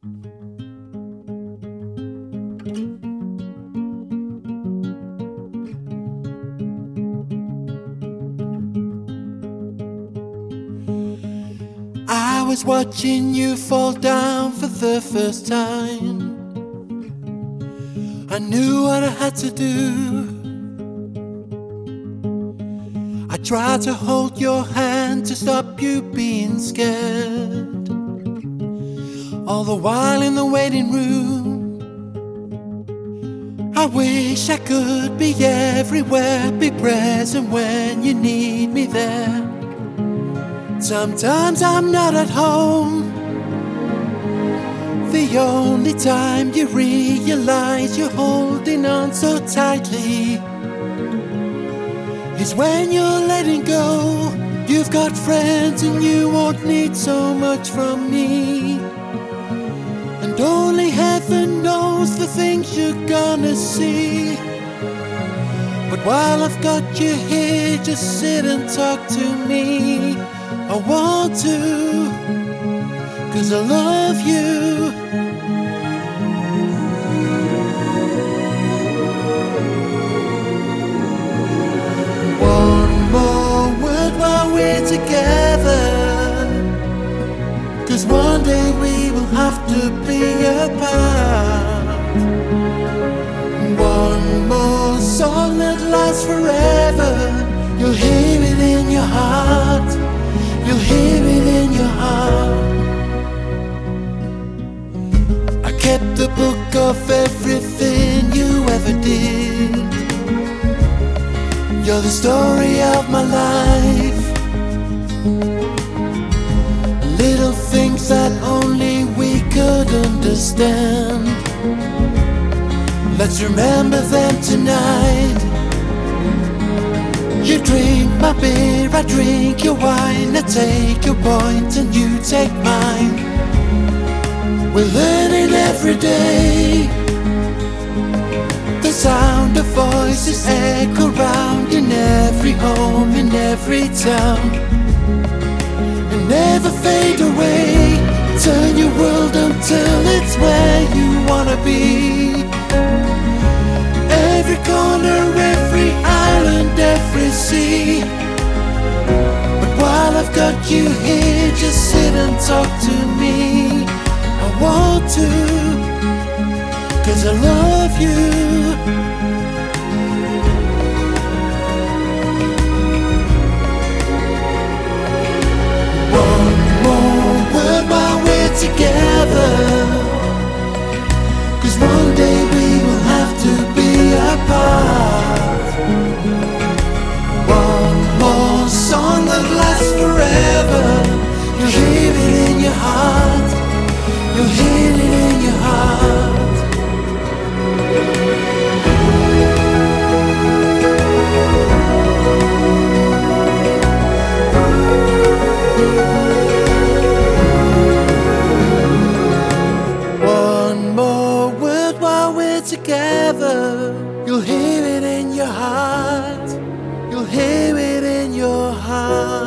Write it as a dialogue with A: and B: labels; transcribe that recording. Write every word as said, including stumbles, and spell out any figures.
A: I was watching you fall down for the first time. I knew what I had to do. I tried to hold your hand to stop you being scared, all the while in the waiting room. I wish I could be everywhere, be present when you need me there. Sometimes I'm not at home. The only time you realize you're holding on so tightly is when you're letting go. You've got friends and you won't need so much from me, and only heaven knows the things you're gonna see. But while I've got you here, just sit and talk to me. I want to, 'cause I love you. One more word while we're together, 'cause one day we will have to be apart. One more song that lasts forever. You'll hear it in your heart. You'll hear it in your heart. I kept the book of everything you ever did. You're the story of my life. Little things that only we could understand. Let's remember them tonight. You drink my beer, I drink your wine. I take your point and you take mine. We're learning every day. The sound of voices echo round in every home, in every town. You never fade away. Turn your world until it's where you wanna be. Every corner, every island, every sea. But while I've got you here, just sit and talk to me. I want to, 'cause I love you. One more word while we're together, 'cause one day we will have to be apart. One more song that lasts forever. You'll hear it in your heart. You'll hear it in your heart. One more word while we're together. You'll hear it in your heart. You'll hear it in your heart.